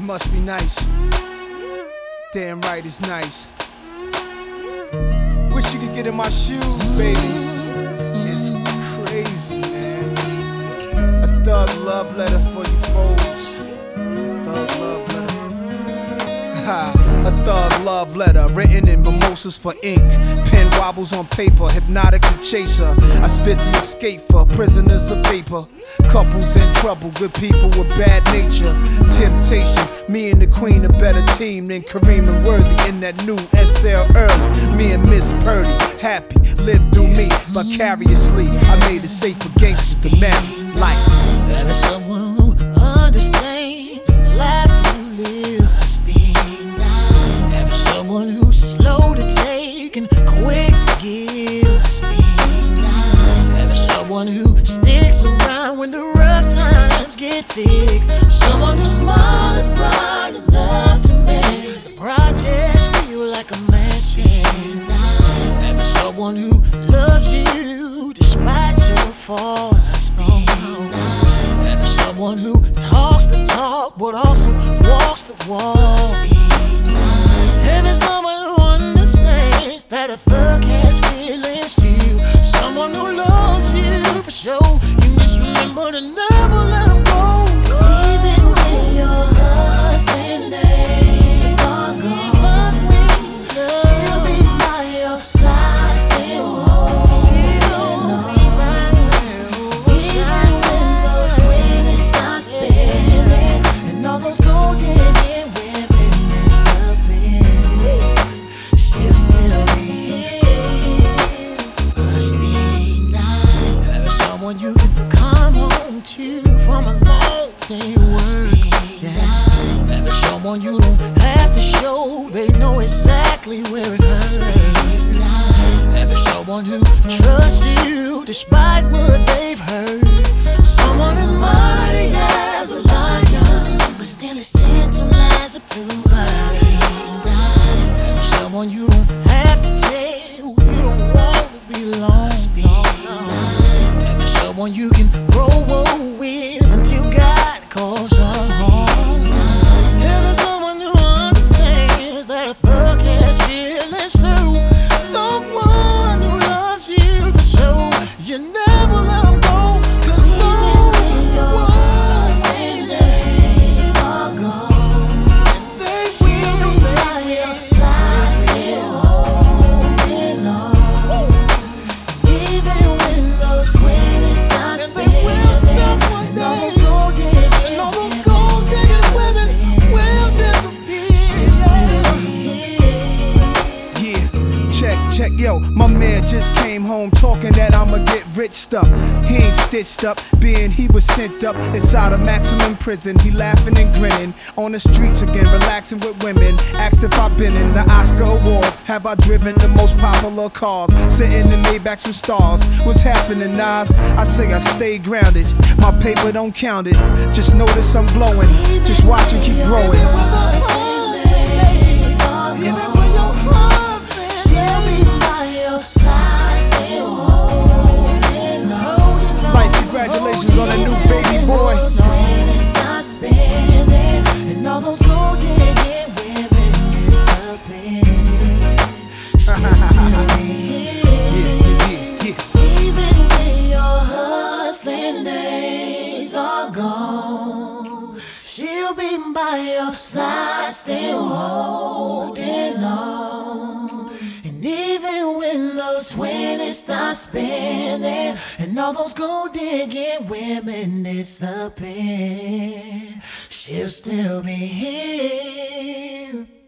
must be nice. Damn right it's nice. Wish you could get in my shoes, baby. It's crazy, man. A thug love letter for you folks. Thug love letter. A thug love letter written in mimosas for ink. Pen wobbles on paper, hypnotically chaser. I spit the escape for prisoners of paper. Couples in trouble, good people with bad nature. Temptations, me and the queen a better team than Kareem and Worthy in that new SL early. Me and Miss Purdy, happy, live through me vicariously. I made it safe for gangsters to marry life. There is someone who understands the life you live. There is someone who's slow to take and quick to give. There is someone who sticks around when the rough times get thick. Someone whose smile is bright enough to make the projects feel like a match. There is someone who loves you despite your faults. There is someone who talks the talk but also walks the walk. And there's someone who understands that a thug has feelings too. Someone who loves you for sure. You just remember to never let them go. 'Cause even when your husband days are gone, she'll be by your side, still holding on. Even when those twenties start spinning and all those gold digging women is up in, she'll still be here. Must be nice. There is someone you can come home to from a long day work. There is someone you don't have to show, they know exactly where it hurts. There is someone who trusts you despite what they've heard. Someone as mighty as a lion, but still as gentle as a bluebird. Someone you don't have to tell, you don't want to belong. There's someone you can grow old with until God calls you home. There's someone who understands that a thug has feelings too. Someone who loves you for sure. You never let them go. 'Cause someone days are gone, they will be by your side, still holding on. Even when those 20s start spinning and all those gold digging women will disappear. Yeah, check, yo, my man just came home talking that I'ma get rich stuff. He ain't stitched up, being he was sent up inside a maximum prison. He laughing and grinning on the streets again, relaxing with women. Asked if I've been in the Oscar Awards, have I driven the most popular cars, sitting in Maybachs with stars. What's happening, Nas? I say I stay grounded, my paper don't count it. Just notice I'm glowing, just watch it keep growing. Life, congratulations on a new baby boy. And all those gold digging women disappear. Even when your hustling days are gone, she'll be by your side, still holding on. And even when those 20s start spinning and all those gold digging women disappear, she'll still be here.